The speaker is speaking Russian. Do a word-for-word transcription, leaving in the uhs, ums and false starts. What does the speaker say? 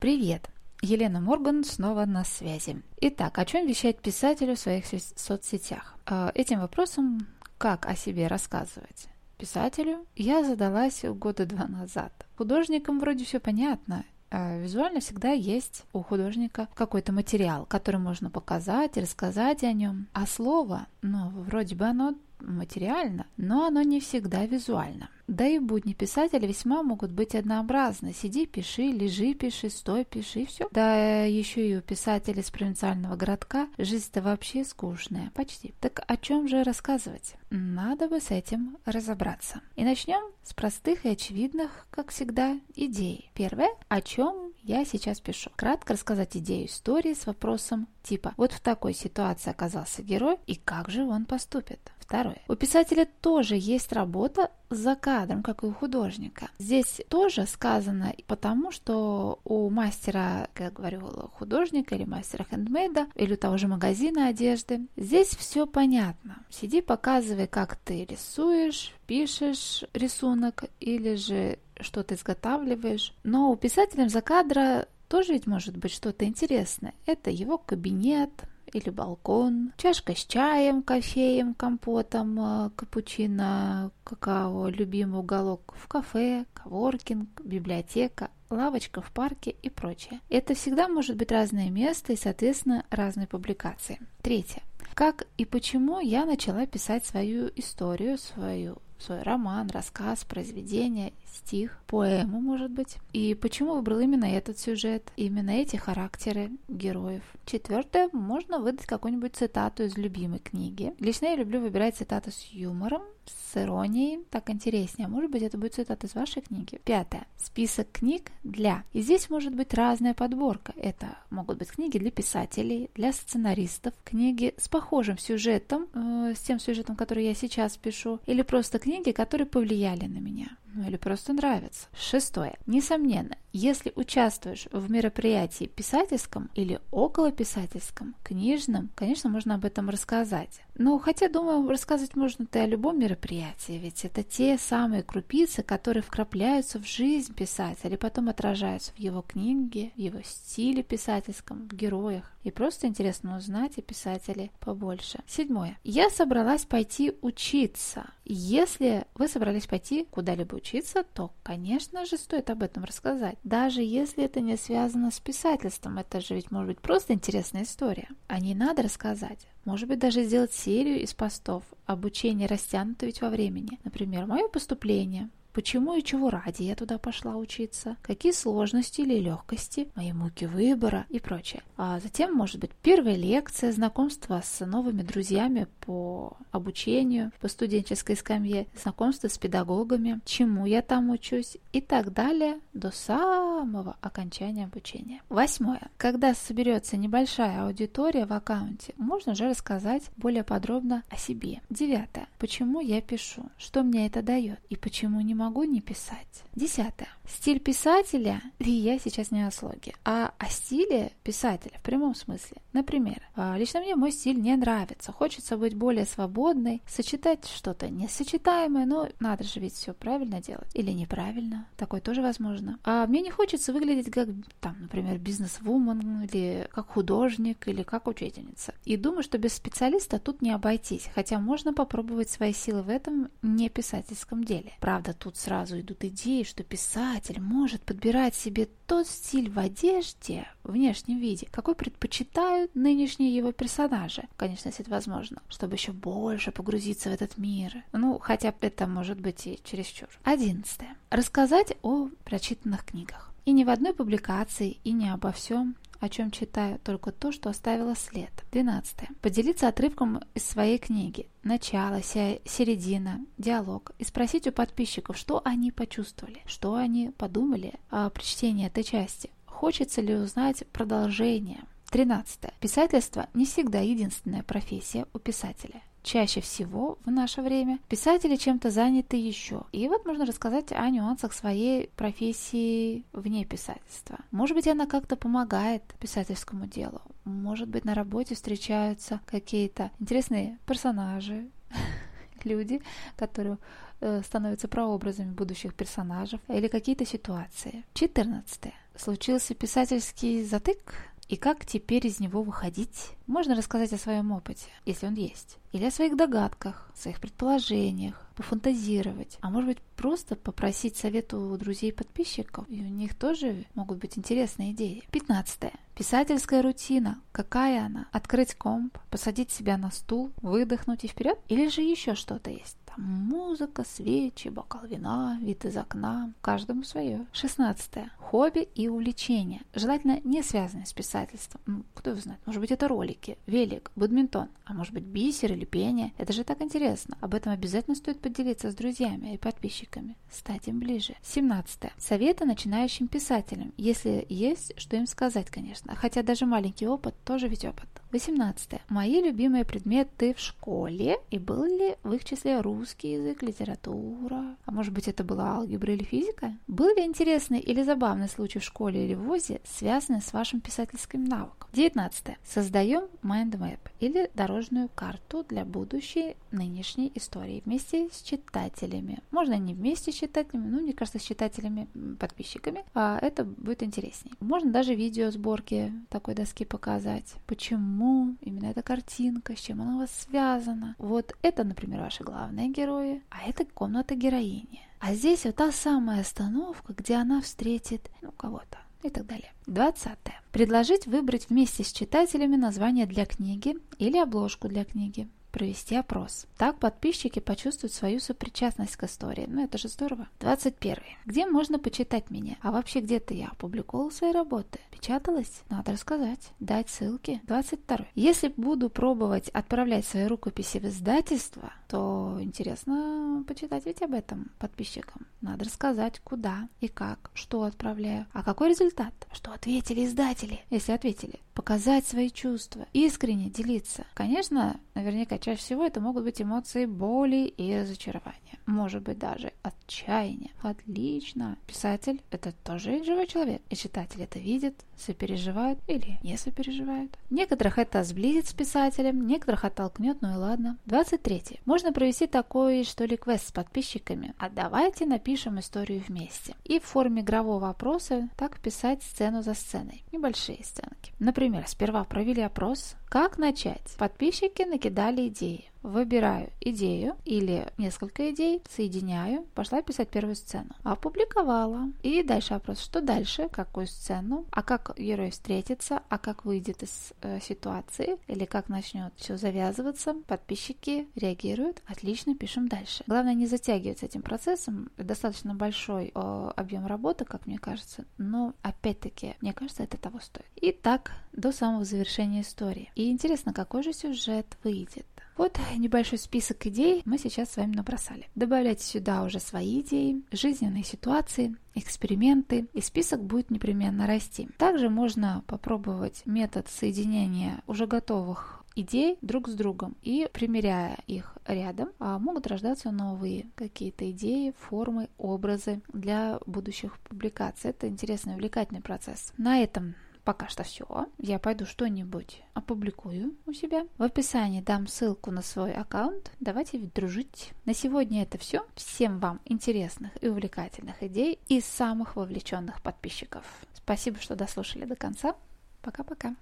Привет! Елена Морган снова на связи. Итак, о чем вещать писателю в своих соцсетях? Этим вопросом, как о себе рассказывать писателю, я задалась года два назад. Художникам вроде все понятно. Визуально всегда есть у художника какой-то материал, который можно показать и рассказать о нем. А слово, ну, вроде бы оно материально, но оно не всегда визуально. Да и будни писателя весьма могут быть однообразны. Сиди, пиши, лежи, пиши, стой, пиши, все. Да еще и у писателей с провинциального городка жизнь-то вообще скучная, почти. Так о чем же рассказывать? Надо бы с этим разобраться. И начнем с простых и очевидных, как всегда, идей. Первое, о чем я сейчас пишу. Кратко рассказать идею истории с вопросом типа «Вот в такой ситуации оказался герой, и как же он поступит?» Второе. У писателя тоже есть работа за кадром, как и у художника. Здесь тоже сказано потому, что у мастера, как я говорю, художника или мастера хендмейда, или у того же магазина одежды, здесь все понятно. Сиди, показывай, как ты рисуешь, пишешь рисунок или же что-то изготавливаешь. Но у писателя за кадра тоже ведь может быть что-то интересное. Это его кабинет, или балкон, чашка с чаем, кофеем, компотом, капучино, какао, любимый уголок в кафе, коворкинг, библиотека, лавочка в парке и прочее. Это всегда может быть разное место и, соответственно, разные публикации. Третье. Как и почему я начала писать свою историю, свою свой роман, рассказ, произведение, стих, поэму, может быть. И почему выбрал именно этот сюжет, именно эти характеры героев. Четвертое, можно выдать какую-нибудь цитату из любимой книги. Лично я люблю выбирать цитаты с юмором, с иронией, так интереснее. Может быть, это будет цитата из вашей книги. Пятое. Список книг для. И здесь может быть разная подборка. Это могут быть книги для писателей, для сценаристов, книги с похожим сюжетом, э, с тем сюжетом, который я сейчас пишу, или просто книги, которые повлияли на меня. Ну или просто нравятся. Шестое. Несомненно, если участвуешь в мероприятии писательском или околописательском, книжном, конечно, можно об этом рассказать. Но хотя, думаю, рассказывать можно-то и о любом мероприятии, ведь это те самые крупицы, которые вкрапляются в жизнь писателя и потом отражаются в его книге, в его стиле писательском, в героях. И просто интересно узнать о писателе побольше. Седьмое. Я собралась пойти учиться. Если вы собрались пойти куда-либо учиться, то, конечно же, стоит об этом рассказать. Даже если это не связано с писательством, это же ведь может быть просто интересная история. О ней надо рассказать. Может быть, даже сделать серию из постов. Обучение растянуто ведь во времени. Например, мое поступление. Почему и чего ради я туда пошла учиться? Какие сложности или легкости? Мои муки выбора и прочее. А затем, может быть, первая лекция, знакомство с новыми друзьями по обучению, по студенческой скамье, знакомство с педагогами, чему я там учусь и так далее до самого окончания обучения. Восьмое. Когда соберется небольшая аудитория в аккаунте, можно уже рассказать более подробно о себе. Девятое. Почему я пишу? Что мне это дает? И почему не могу не писать. Десятое. Стиль писателя, и я сейчас не о слоге, а о стиле писателя в прямом смысле. Например, лично мне мой стиль не нравится. Хочется быть более свободной, сочетать что-то несочетаемое, но надо же ведь все правильно делать. Или неправильно. Такое тоже возможно. А мне не хочется выглядеть как, там, например, бизнес-вумен, или как художник, или как учительница. И думаю, что без специалиста тут не обойтись, хотя можно попробовать свои силы в этом не писательском деле. Правда, тут сразу идут идеи, что писатель может подбирать себе тот стиль в одежде, в внешнем виде, какой предпочитают нынешние его персонажи. Конечно, если это возможно, чтобы еще больше погрузиться в этот мир. Ну, хотя это может быть и чересчур. Одиннадцатое. Рассказать о прочитанных книгах. И не в одной публикации, и не обо всем, о чем читаю, только то, что оставило след. Двенадцатое. Поделиться отрывком из своей книги. Начало, середина, диалог. И спросить у подписчиков, что они почувствовали, что они подумали о прочтении этой части. Хочется ли узнать продолжение? Тринадцатое. Писательство не всегда единственная профессия у писателя. Чаще всего в наше время писатели чем-то заняты еще. И вот можно рассказать о нюансах своей профессии вне писательства. Может быть, она как-то помогает писательскому делу. Может быть, на работе встречаются какие-то интересные персонажи, люди, которые становятся прообразами будущих персонажей, или какие-то ситуации. четырнадцатое. случился писательский затык? И как теперь из него выходить? Можно рассказать о своем опыте, если он есть. Или о своих догадках, своих предположениях, пофантазировать. А может быть, просто попросить совета у друзей и подписчиков. И у них тоже могут быть интересные идеи. Пятнадцатое. Писательская рутина. Какая она? Открыть комп, посадить себя на стул, выдохнуть и вперед? Или же еще что-то есть? Там музыка, свечи, бокал вина, вид из окна. Каждому свое. Шестнадцатое. Хобби и увлечения. Желательно не связанные с писательством. Ну, кто его знает? Может быть, это ролики, велик, бадминтон. А может быть, бисер или пение. Это же так интересно. Об этом обязательно стоит поделиться с друзьями и подписчиками. Стать им ближе. семнадцатое. Советы начинающим писателям. Если есть, что им сказать, конечно. Хотя даже маленький опыт тоже ведь опыт. восемнадцатое. Мои любимые предметы в школе. И был ли в их числе русский язык, литература? А может быть, это была алгебра или физика? Был ли интересный или забавный случай в школе или в вузе, связанный с вашим писательским навыком? девятнадцатое. Создаем майндмэп или дорожную карту для будущей нынешней истории вместе с читателями. Можно не вместе с читателями, но мне кажется, с читателями, подписчиками. А это будет интересней. Можно даже видео сборки такой доски показать. Почему именно эта картинка, с чем она у вас связана. Вот это, например, ваши главные герои, а это комната героини. А здесь вот та самая остановка, где она встретит ну, кого-то и так далее. двадцатое. Предложить выбрать вместе с читателями название для книги или обложку для книги. Провести опрос. Так подписчики почувствуют свою сопричастность к истории. Ну, это же здорово. двадцать первый. Где можно почитать меня? А вообще где-то я опубликовала свои работы? Печаталась? Надо рассказать. Дать ссылки. двадцать второй. Если буду пробовать отправлять свои рукописи в издательство, то интересно почитать ведь об этом подписчикам. Надо рассказать, куда и как, что отправляю. А какой результат? Что ответили издатели? Если ответили. Показать свои чувства. Искренне делиться. Конечно, наверняка чаще всего это могут быть эмоции боли и разочарования. Может быть даже отчаяния. Отлично. Писатель – это тоже живой человек. И читатель это видит, сопереживает или не сопереживает. Некоторых это сблизит с писателем, некоторых оттолкнет, ну и ладно. двадцать третий. Можно провести такой, что ли, квест с подписчиками. А давайте напишем историю вместе. И в форме игрового опроса так писать сцену за сценой. Небольшие сценки. Например, сперва провели опрос. Как начать? Подписчики накидали идеи. Выбираю идею или несколько идей, соединяю, пошла писать первую сцену. Опубликовала. И дальше вопрос, что дальше, какую сцену, а как герой встретится, а как выйдет из э, ситуации, или как начнет все завязываться. Подписчики реагируют, отлично, пишем дальше. Главное не затягивать с этим процессом, достаточно большой э, объем работы, как мне кажется, но опять-таки, мне кажется, это того стоит. И так до самого завершения истории. И интересно, какой же сюжет выйдет. Вот небольшой список идей мы сейчас с вами набросали. Добавляйте сюда уже свои идеи, жизненные ситуации, эксперименты, и список будет непременно расти. Также можно попробовать метод соединения уже готовых идей друг с другом и, примеряя их рядом, могут рождаться новые какие-то идеи, формы, образы для будущих публикаций. Это интересный, увлекательный процесс. На этом пока что все. Я пойду что-нибудь опубликую у себя. В описании дам ссылку на свой аккаунт. Давайте ведь дружить. На сегодня это все. Всем вам интересных и увлекательных идей и самых вовлеченных подписчиков. Спасибо, что дослушали до конца. Пока-пока.